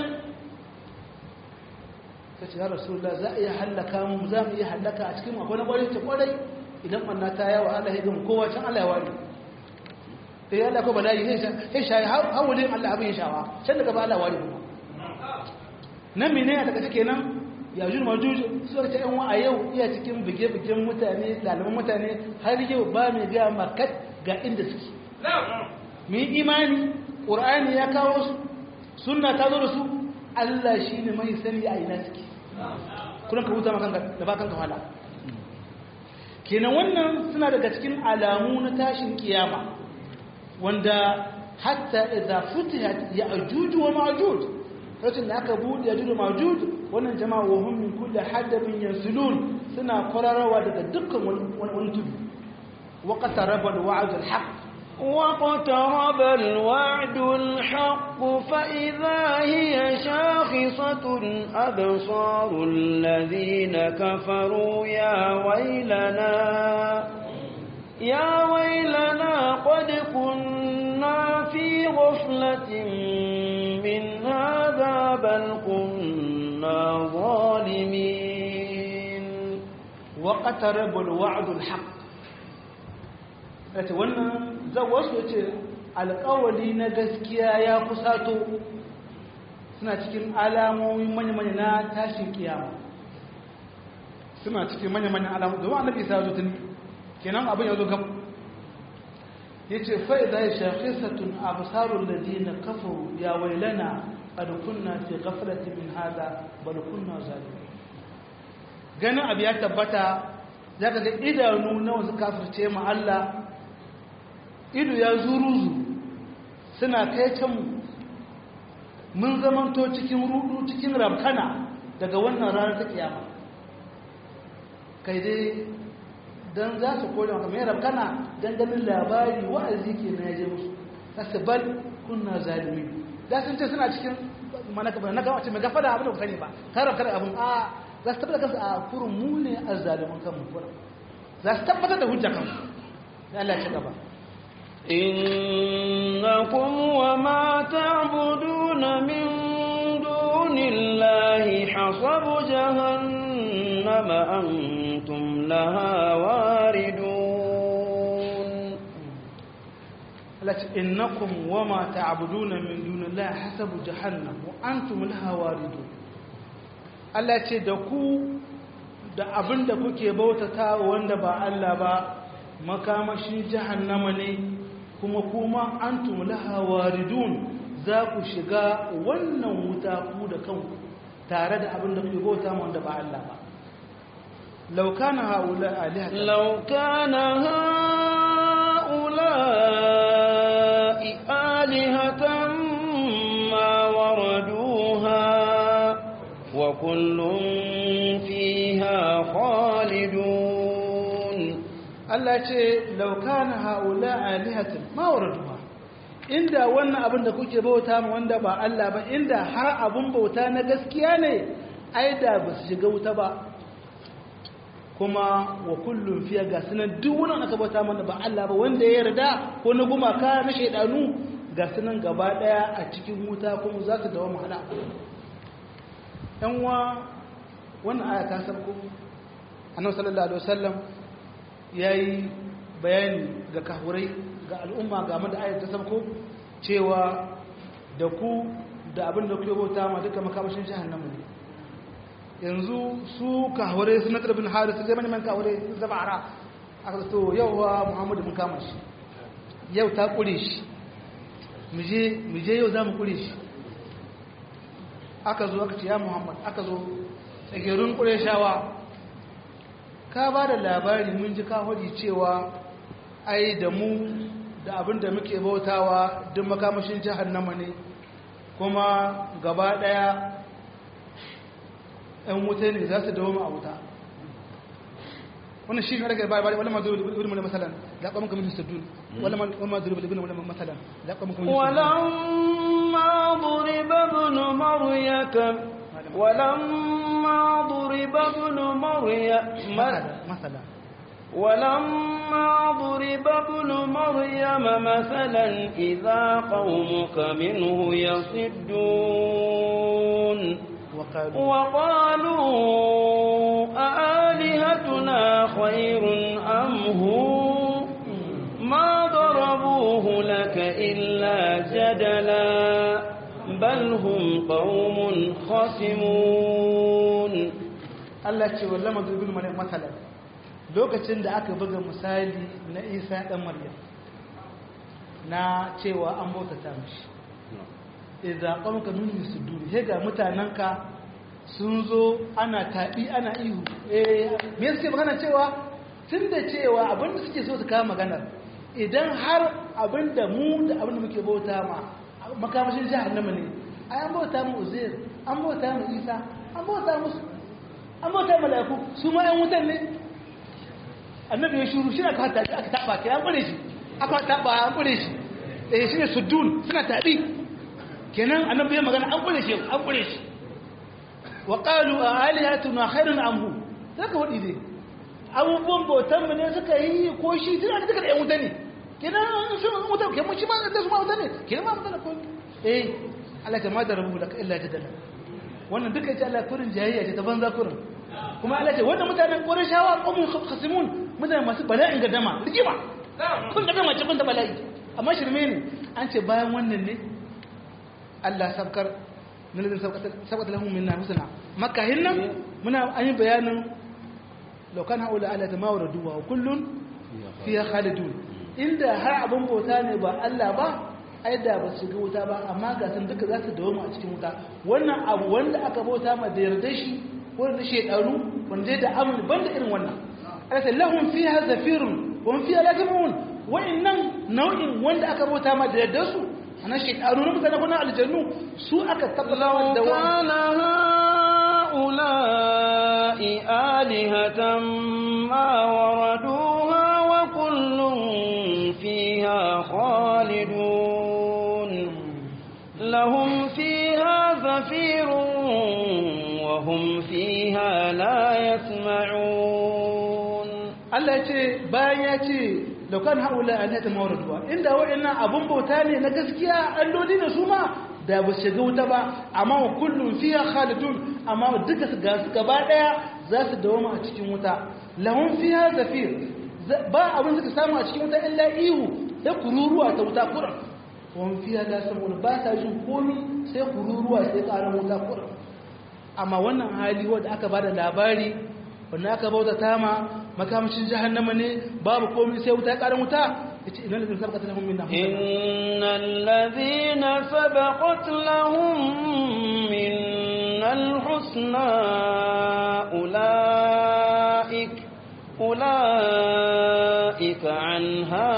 B: sai ya rasulullah za iya halaka mu za mu iya halaka a cikin akwai na kwarai ta kwarai idan manna ta yawa Allah ya gama kowa can Allah ya wani sai Allah ko bala'i sai sai hawulin Allah abin shawa can daga ba Allah wani kuma nan mene ya daga kenan ya'juj ma'juj sai ta yan wa a yau iya cikin bige-bigen mutane daliban mutane har yau ba mai ga makat ga inda suke mu imani qur'ani ya kawo su sunna ta zo da su Allah shine mai sani a ina suke kullum ka huta maka da ba kanka wala kenan wannan suna daga cikin alamu na tashin kiyama wanda hatta idza futihat ya'juj wa ma'juj lokacin da aka bude ya'juj wa ma'juj wannan jama'a wa hum min kulli hadabin yansulun suna kwararawa daga dukkan wani tudu wa qataraba al-wa'd al-haq
A: واقترب الوعد الحق فإذا هي شاخصة أبصار الذين كفروا يا ويلنا يا ويلنا قد كنا في غفلة من هذا بل كنا ظالمين
B: وقترب الوعد الحق wannan zawarsu ce alƙawali na gaskiya ya kusato suna cikin alamomin manya-manya na tashin kiyama suna cikin manya-manyan alamomin domin annabi isa zo tun kenan abin ya zo gab ya ce fa'iza ya shafi satun abusarun da dina kafaru ya wailana ɓarukunna fi gafalati min hada ɓarukunna zalimi ganin abu ya tabbata za ka ga idanu na wasu kafirce ma Allah ido ya zuruzu suna kai can mun zamanto cikin rudu cikin ramkana daga wannan ranar ta kiyama kai dai don za su koyi maka mai ramkana don ganin labari wa'azi ke na yaje musu kasu bal kunna zalimi da sun ce suna cikin na gawace mai gafa da abin da ku sani ba karar kar abin a za su tabbata kansu a kurin mu ne a zalimin kanmu kurin za su tabbatar da hujja kansu ya Allah ya gaba
A: إنكم وما تعبدون من دون الله حصب جهنم أنتم لها واردون
B: إنكم وما تعبدون من دون الله حسب جهنم وأنتم لها واردون Allah ce da ku da abin da kuke bautata wanda ba Allah ba makamashin jahannama ne kuma kuma antum laha waridun za ku shiga wannan wuta ku da kanku tare da abin da kuke bauta ma wanda ba Allah ba law kana haula alihatan
A: law kana haula alihatan ma waraduha wa kullun fiha khalidun
B: Allah ce laukana haula alihatin ma waraduha inda wannan abin da kuke bauta ma wanda ba Allah ba inda har abun bauta na gaskiya ne ai da ba su shiga wuta ba kuma wa kullum fiya ga sunan duk wannan aka bauta mana ba Allah ba wanda ya yarda ko na gumaka na shaidanu ga sunan gaba daya a cikin wuta kuma za su dawo mahala yan wa wannan aya ta sabko annabi sallallahu alaihi wasallam ya yi bayani ga kahurai ga al'umma ga da ayat ta sabko cewa da ku da abin da kuke bauta ma duka makamashin jahannamu ne yanzu su kahurai sun natar bin haris zai mani man kahurai sun zaba ara aka to yau wa muhammadu mun kama shi yau ta kure shi mu je yau za mu kure shi aka zo aka ce ya muhammad aka zo tsagerun kure shawa ka ba da labari mun ji ka hudi cewa ai da mu da abin da muke bautawa duk makamashin jahannama ne kuma gaba daya ɗan wuta ne za su dawo mu a wuta wannan shi ne daga bai bai wala ma duru ibn mulk masalan la qamu kamin sadun wala ma duru ibn mulk masalan la qamu kamin
A: wala ma duriba ibn maryam ولما ضرب ابن مريم
B: مثلا
A: ولما ضرب ابن مريم مثلا إذا قومك منه يصدون
B: وقالوا,
A: وقالوا أآلهتنا خير أم هو ما ضربوه لك إلا جدلا بل هم قوم خصمون
B: Allah ce wallah madrubin maryam masalan lokacin da aka buga misali na Isa dan Maryam na cewa an bautata mishi idza qamka min sudur he ga mutananka sun zo ana tabi ana ihu eh me suke magana cewa tunda cewa abinda suke so su kawo maganar idan har abinda mu da abinda muke bauta ma makamashin jahannama ne ai an bauta mu Uzair an bauta mu Isa an bauta musu an bauta mala'iku su ma yan wutan ne annabi ya shuru shi aka hata aka taba kai an bare shi aka taba an kure shi eh shine sudun suna tabi kenan annabi ya magana an kure shi an kure shi wa qalu alihatuna khairun amhu zaka wadi dai abubuwan bautan mu ne suka yi ko shi tana da yan wuta ne kenan sun wuta kenan shi ma da su ma wuta ne kenan ma wuta ne ko eh Allah ta madara mu laka illa jadala wannan duka ita Allah kurin jayayya ce ta banza kurin kuma Allah ce wannan mutanen Qurayshawa qawmun khasimun mutane masu bala'in gadama rigima kun gadama ce kun da bala'i amma shirme ne an ce bayan wannan ne Allah sabkar nalazin sabqat lahum minna husna makka hinna muna an yi bayanin law kana haula ala tamawradu wa kullun fiha khalidun inda har abun bauta ne ba Allah ba ai da ba su ga wuta ba amma ga sun duka za su dawo a cikin wuta wannan abu wanda aka bauta ma da yarda shi wanda shedanu wanda da amul banda irin wannan alaka lahum fiha zafirun wa hum fiha lakimun wa innan nau'in wanda aka bauta ma da yarda su ana shedanu ne mutane kuna aljannu su aka tabbata da
A: wannan ula'i alihatan ma waraduha wa kullun fiha khalidun لهم فيها زفير وهم فيها لا يسمعون
B: الله يتي باين يتي لو كان هؤلاء أنها موردوا إن وإنا أبن بوتاني نقسكيا اللودين سوما da ba shiga wuta ba amma kullum fiya khalidun amma duka su ga su gaba daya za su dawo a cikin wuta lahum fiha zafir ba abin suka samu a cikin wuta illa ihu da kururuwa ta wuta kuran wani fiye da samun ba ta jin komi sai kururuwa sai ƙarar wuta kurin amma wannan hali wadda aka ba da labari wanda aka bauta ta ma makamacin jahannama ne babu komi sai wuta ƙarar wuta ya ce inan lalzina sabaqat lahum minna
A: innal ladhina sabaqat lahum minnal husna ulaik ulaika anha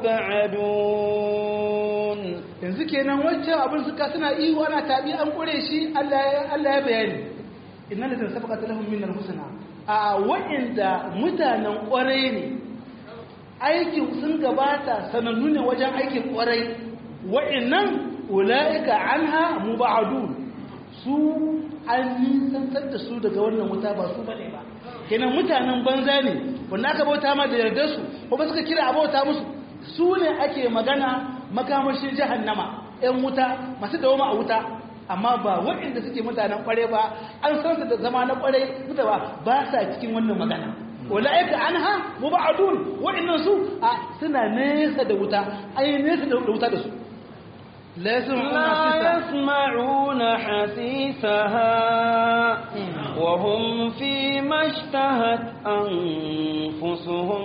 A: mub'adun
B: yanzu kenan wancan abin suka suna ihu ana tabi an kure shi Allah ya bayani innal ladina sabaqat lahum minal husna a wa'inda mutanen kwarai ne aikin sun gabata sanannu ne wajen aikin kwarai wa'innan ulaika anha mubadun su an nisantar da su daga wannan wuta ba su bane ba kenan mutanen banza ne wanda aka bauta ma da yardar su ko ba suka kira abauta musu su ne ake magana makamashin jahannama ‘yan wuta masu dawoma a wuta amma ba waɗanda suke mutanen ƙware ba an san su da zama na ƙware wuta ba ba sa cikin wannan magana wala'ika an ha mu ba adun waɗannan su a suna nesa da wuta an yi nesa da wuta da su
A: لا يسمعون حسيسها وهم فيما اشتهت أنفسهم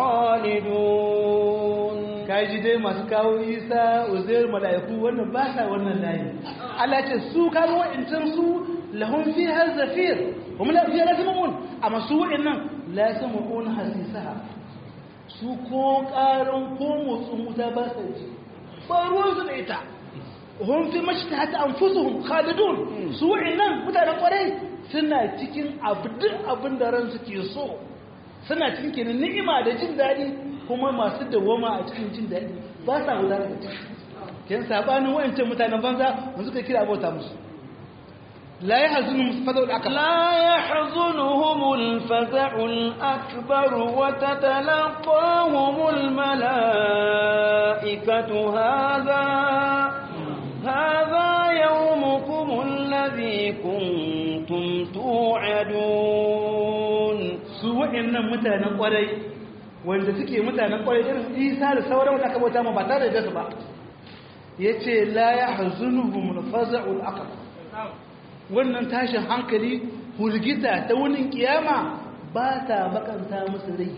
A: خالدون
B: kaji dai masu kawo isa uzair mala'iku wannan ba sa wannan layi Allah ce su kawo wa'incan su lahum fiha zafir hum la fiha yasmun amma su wa'innan la yasmun hasisaha su ko karin ko motsin wuta ba sa ji ba ruwan su da ita hum fi mashtahat anfusuhum khalidun su wa'innan mutanen kwarai suna cikin abdin abin da ran suke so suna cikin kenan ni'ima da jin daɗi kuma masu dawoma a cikin jin daɗi ba sa guda da ciki ken sabanin wayancan mutanen banza mun suka kira abota musu la yahzunu faza'ul akbar
A: la yahzunuhumul faza'ul akbar wa tatalaqahumul malaikatu hadha hadha yawmukum alladhi kuntum tu'adun
B: su wayannan mutanen kwarai wanda suke mutanen kwarai irin isa da sauran wanda aka bauta ma ba tare da su ba yace la yahzunuhum al-faza'ul akbar wannan tashin hankali hulgita ta wunin kiyama ba ta bakanta musu rai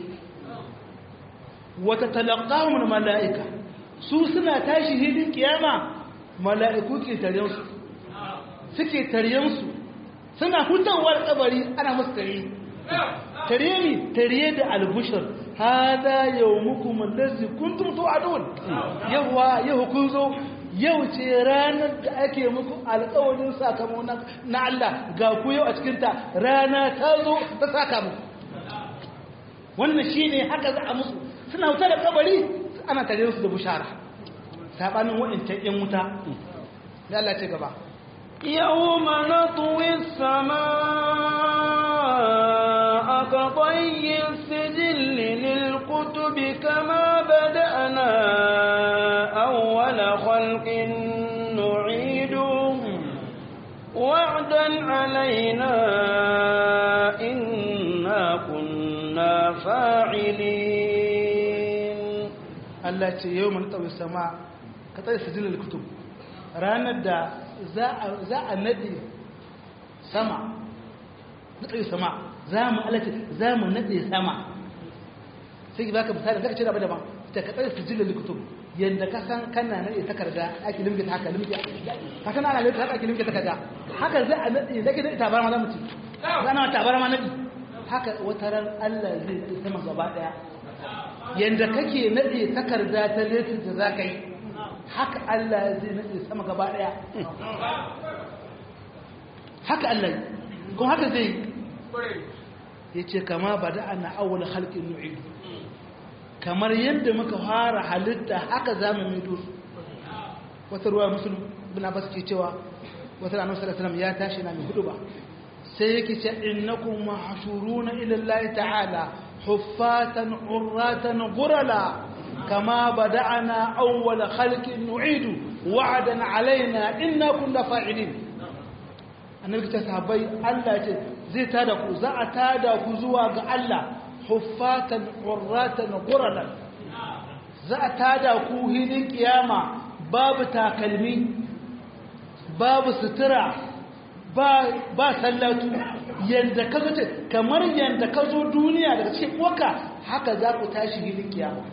B: wata talaqahum al-mala'ika su suna tashi hidin kiyama mala'iku ke taryen su suke taryen su suna hutawar kabari ana musu tare tare mi tare da albushar hada yawmukum allazi kuntum tu'adun yawa yau kun zo yau ce ranar da ake muku alƙawarin sakamako na Allah ga ku yau a cikin ta rana ta zo ta saka muku wannan shine haka za a musu suna wuta da kabari ana tare su da bushara sabanin wa'intan yan wuta da Allah ce gaba
A: يوم نطوي السماء كطي السجل للكتب كما بدأنا أول خلق نعيده وعدا علينا إنا كنا فاعلين
B: الله يوم نطوي السماء كطي السجل للكتب ranar da za a nade sama nade sama za mu alace za mu nade sama sai baka misali zaka ce da daban ta kadar sijilul kutub yanda ka san kana nade takarda ake limke haka limke ka san ana limke haka ake limke takarda haka za a nade zaka da tabarma za mu ci ana tabarma nade haka wataran Allah zai sama gaba daya yanda kake nade takarda ta letin da zaka yi haka Allah zai nade sama gaba daya haka Allah kuma haka zai yace kama bada'ana awwal khalqin nu'id kamar yadda muka fara halitta haka zamu maido su wata ruwa muslim ibn Abbas ke cewa wata annabi sallallahu alaihi wasallam ya tashi na mai hudu ba sai yake ce innakum mahshuruna ila Allah ta'ala huffatan urratan ghurala kama bada'ana awwal khalqin nu'idu wa'dan alaina inna kunna fa'ilin annabi ta sahabbai Allah ce zai tada ku za a tada ku zuwa ga Allah huffatan urratan ghuralan za a tada ku hilin kiyama babu takalmi babu sutura ba ba sallatu yanda ka zo kamar yanda ka zo duniya daga cikin waka haka za ku tashi hilin kiyama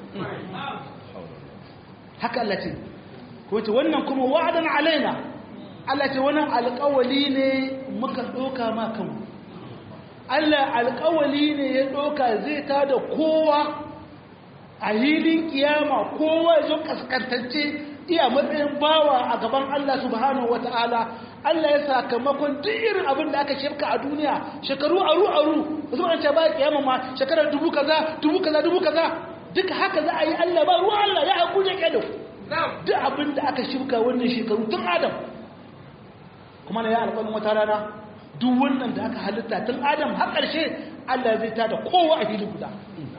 B: haka Allah ce ko ce wannan kuma wa'adan alaina Allah ce wannan alƙawali ne muka doka ma kanmu Allah alƙawali ne ya doka zai ta da kowa a hilin kiyama kowa ya zo kaskantacce iya matsayin bawa a gaban Allah subhanahu wata'ala Allah ya sakamakon duk irin abin da aka shirka a duniya shekaru aru aru wasu an ce ba kiyama ma shekarar dubu kaza dubu kaza dubu kaza duka haka za a yi Allah ba ruwa Allah ya haku da kedo duk abin da aka shirka wannan shekaru tun Adam kuma na ya alƙalin wata rana duk wannan da aka halitta tun Adam har ƙarshe Allah zai tada kowa a fili guda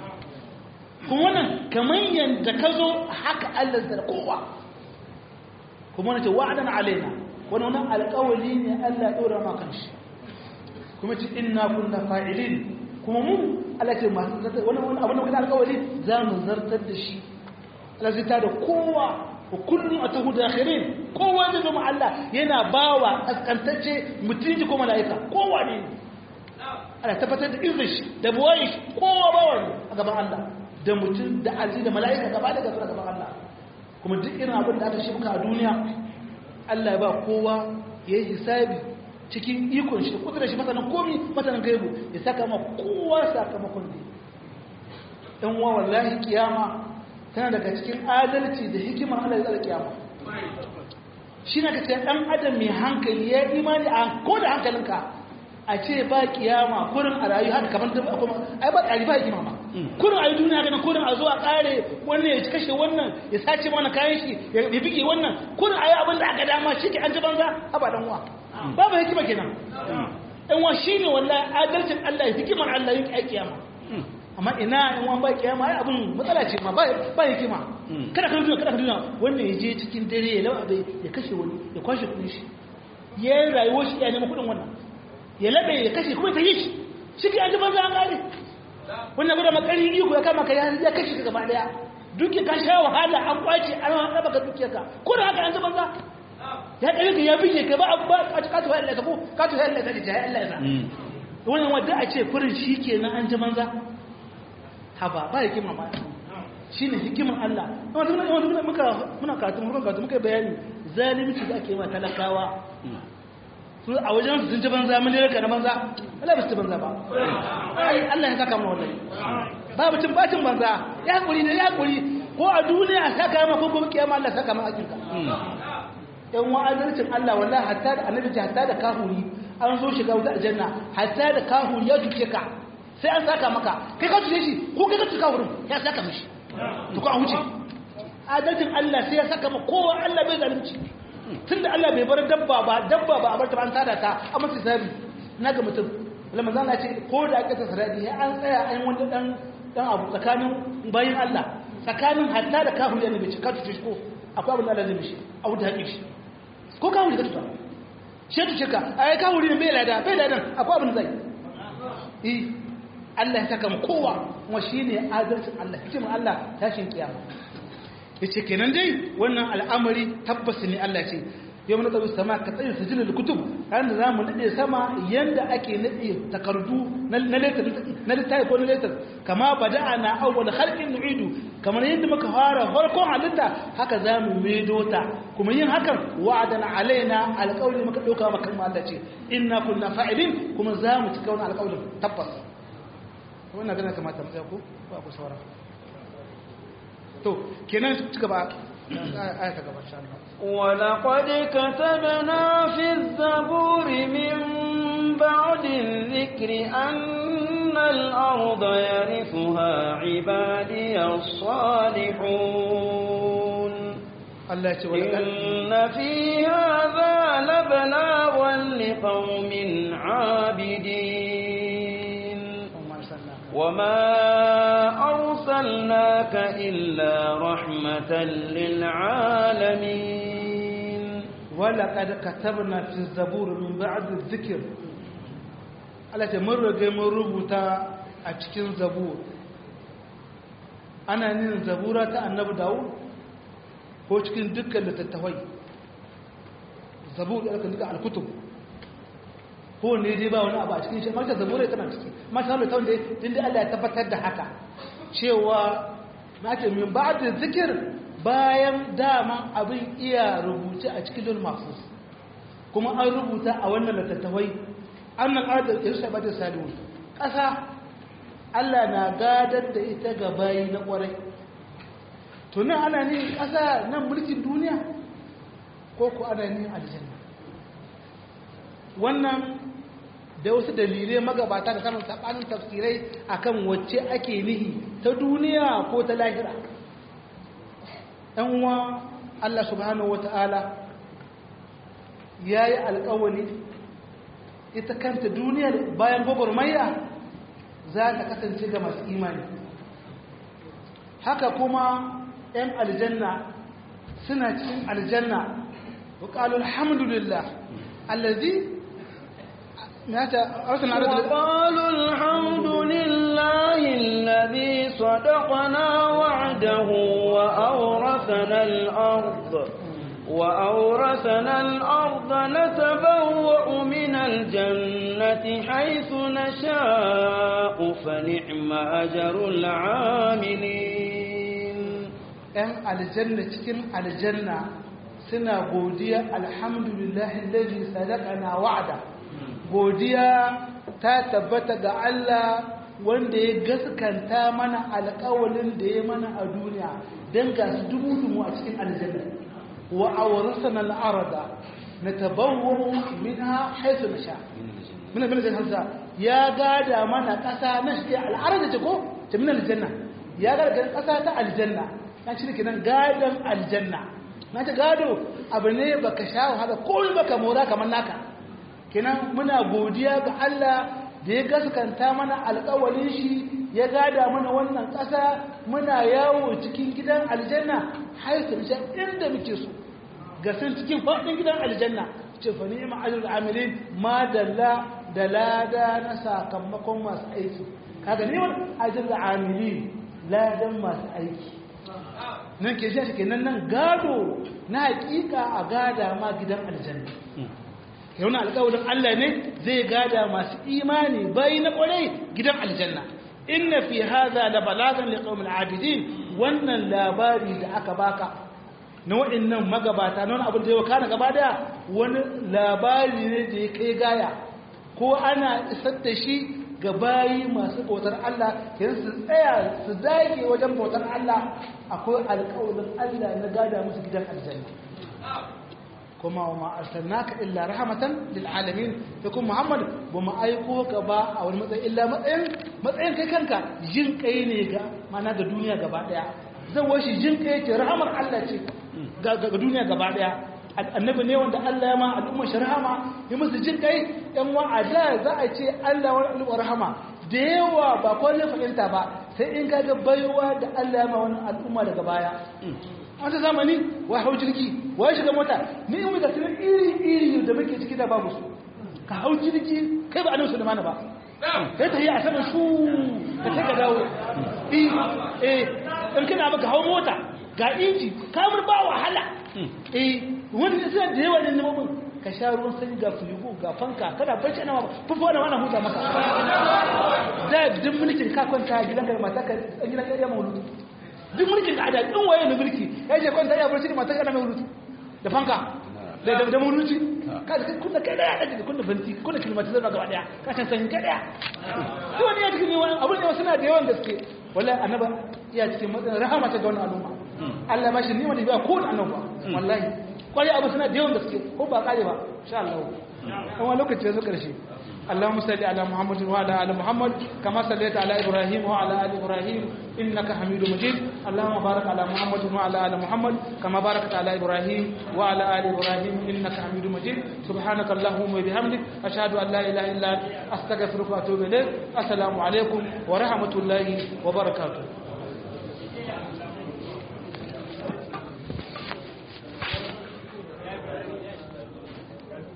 B: kuma wannan kamar yanda ka zo haka Allah zai da kowa kuma wannan ce wa'adan alaina wannan wannan alƙawali ne Allah ya dora maka shi kuma ce inna kunna fa'ilin kuma mu Allah ce masu zartar wannan abin da muka alƙawari za mu zartar da shi Allah zai tada kowa wa kullum atahu dakhirin kowa zai zama Allah yana bawa askantacce mutunci ko malaika kowa ne ana tabbatar da izinin shi da buwayi shi kowa bawa ne a gaban Allah da mutum da alji da malaika gaba da gaba gaban Allah kuma duk irin abin da aka shibka a duniya Allah ya ba kowa yayi hisabi cikin ikon shi kudurar shi masanin komi masanin gaibu ya saka ma kowa sakamakon ne ɗan uwa wallahi kiyama tana daga cikin adalci da hikimar Allah ya tsara kiyama shi na ka ce ɗan adam mai hankali ya imani a ko da hankalinka a ce ba kiyama kurin a rayu haka kamar da kuma ai ba ƙari ba hikima ba kurin a yi duniya ganin kurin a zo a ƙare wannan ya kashe wannan ya sace mana kayan shi ya bige wannan kurin a yi abin da aka dama shi ke an ji banza a ba ɗan uwa babu hikima kenan ɗan wa shi ne wallahi adalcin Allah ya hikimar Allah yin aiki kiyama amma ina in wani ba kiyama ai abin matsala ce ma ba hikima kada ka duniya kada ka duniya wannan ya je cikin dare ya lawa ya kashe wani ya kwashe kudin shi ya yi rayuwar shi ya neman kudin wannan ya labe ya kashe kuma ta yi shi shi ke an ji banza an gane wannan gudu makarin iko ya kama ka ya kashe ka gaba daya duki ka sha wahala an kwace an raba ka dukiyarka ko da haka an ji banza ya ɗari ka ya bige ka ba a ba a katu ya Allah ka ko katu ya Allah ka ji ya Allah ya sa wannan wanda a ce kurin shi kenan an ji banza haba ba hikima ba shine hikimar Allah wanda muna muka muna karatu muka karatu muka bayani zalunci da ake ma talakawa su a wajen su sun ji banza mun rika na banza Allah ba su banza ba ai Allah ya saka mu wallahi babu cin bacin banza ya hakuri ne ya hakuri ko a duniya saka ma ko gobe kiyama Allah saka ma akinka yan wa'azarcin Allah wallahi hatta da annabi hatta da kahuri an zo shiga wuta aljanna hatta da kahuri ya duke ka sai an saka maka kai ka tuye shi ko kai ka tuka wurin ya saka mishi to ko an wuce adalcin Allah sai ya saka ma kowa Allah bai zalunci tunda Allah bai bar dabba ba dabba ba a bar ta ban tada ta a masa sabi na ga mutum wala manzo Allah ce ko da aka tsara saradi an tsaya an wanda dan dan abu tsakanin bayin Allah tsakanin hatta da kafiri ne bai cika tuce ko akwai abin da Allah zai mishi abu da haƙi shi ko kafiri ka tuta shi tuce ka ai kafiri ne bai lada bai ladan akwai abin zai eh Allah ya saka mu kowa kuma shine adalcin Allah hikimin Allah tashin kiyama yace kenan dai wannan al'amari tabbas ne Allah ce yau mun tabbata sama ka tsaye sujilul kutub kan da zamu nade sama yanda ake nade takardu na letter na littafi ko na letter kama bada'ana awwal khalqin nu'idu kamar yadda muka fara farkon halitta haka zamu maido ta kuma yin hakan wa'adan alaina alqawli muka dauka maka Allah ce inna kunna fa'ilin kuma zamu cika wannan alqawlin tabbas wannan gana kamata mu tsaya ko ba ku saurara to kenan cika ba aya ta gaba insha Allah
A: ولقد كتبنا في الزبور من بعد الذكر أن الأرض يرثها عبادي الصالحون إن في هذا لبلاغا لقوم عابدين وما أرسلناك إلا رحمة للعالمين
B: ولقد كتبنا في الزبور من بعد الذكر التي مر من ربطة أتكين زبور أنا نين زبورة النبي داود هو تكين دكة لتتوي زبور لكن دكة على الكتب ko ne dai ba wani abu a cikin shi maka zabura tana ciki masha Allah tawon da din da Allah ya tabbatar da haka cewa nake min ba'da zikir bayan dama abin iya rubuce a cikin lul mahfuz kuma an rubuta a wannan littattafai annal ardu yusabatu salihun kasa Allah na gadar da ita ga bayi na kwarai to nan ana ne kasa nan mulkin duniya ko ko ana ne aljanna wannan da wasu dalilai magabata da samun sabanin tafsirai akan wacce ake nihi ta duniya ko ta lahira ɗan uwa Allah subhanahu wata'ala ya yi alƙawari ita kanta duniyar bayan gwagwarmaya za ta kasance ga masu imani haka kuma ‘yan aljanna suna cikin aljanna wa ƙalu alhamdulillah allazi
A: وقالوا الحمد لله الذي صدقنا وعده وأورثنا الأرض وأورثنا الأرض نتبوأ من الجنة حيث نشاء فنعم أجر العاملين
B: أن الجنة كن الجنة سنة قودية الحمد لله الذي صدقنا وعده godiya ta tabbata ga Allah wanda ya gaskanta mana alƙawalin da ya mana a duniya don ga su dubu-dubu a cikin aljanna wa awrasana al-arda natabawwa'u minha haythu nasha min al-janna ya gada mana ƙasa na shi al-arda ce ko ta min aljanna ya gada ƙasa ta aljanna dan shi kenan gadan aljanna na ta gado abu ne baka sha haka ko baka mora kamar naka kenan muna godiya ga Allah da ya gaskanta mana alƙawalin shi ya gada mana wannan ƙasa muna yawo cikin gidan aljanna haisu da inda muke so ga sun cikin faɗin gidan aljanna ce fa ni'ma ajrul amilin ma dalla da lada na sakamakon masu aiki kaga ne wannan ajrul amilin ladan masu aiki nan ke shi kenan nan gado na hakika a gada ma gidan aljanna yana alƙawarin Allah ne zai gada masu imani bai na ƙwarai gidan aljanna inna fi hadha la balagan liqaumil abidin wannan labari da aka baka na waɗannan magabata na wani abin da ya kana gaba daya wani labari ne da ya kai gaya ko ana isar da shi ga bayi masu bautar Allah kenan su tsaya su dage wajen bautar Allah akwai alƙawarin Allah na gada musu gidan aljanna kuma wa ma'arsalnaka illa rahmatan lil alamin to kuma Muhammad ba mu aiko ka ba a wani matsayin illa matsayin matsayin kai kanka jin kai ne ga mana ga duniya gaba daya zan washi jin kai ce rahamar Allah ce ga duniya gaba daya annabi ne wanda Allah ya ma al'umma sharhama ya musu jin kai yan wa'ada za a ce Allah wa al'umma rahama da yawa ba ko ne fahimta ba sai in ga baiwa da Allah ya ma wannan al'umma daga baya wata zamani wa hau jirgi wa shiga mota ni in muka sanin iri iri da muke ciki da babu su ka hau jirgi kai ba annabi Sulaiman ba kai ta yi a saman su ka ta ka dawo eh eh in kana baka hau mota ga inji kamar ba wahala eh wani sai da yawa ne mun ka sha ruwan sanyi ga filigo ga fanka kada barci ana fufu ana wannan huta maka da duk mulkin ka kwanta gidan ka mata ka gidan ka ya mauludu duk mulkin da adadi din waye ne mulki ya je kwanta ya barci da mata kana mauludu da fanka da da mauludu kada kunna kai da ya da kunna fanti kunna kilmata zama gaba daya ka san san kai daya to wani ya cikin wani abu ne suna da yawan gaske wallahi annaba ya cikin matsayin rahama ta ga wannan al'umma Allah ba shi nima da ba ko annaba wallahi kwari abu suna da yawan gaske ko ba kare ba insha Allah kuma lokaci ya zo karshe اللهم صل على محمد وعلى ال محمد كما صليت على ابراهيم وعلى ال ابراهيم انك حميد مجيد اللهم بارك على محمد وعلى ال محمد كما باركت على ابراهيم وعلى ال ابراهيم انك حميد مجيد سبحانك اللهم وبحمدك اشهد ان لا اله الا انت استغفرك واتوب اليك السلام عليكم ورحمه الله وبركاته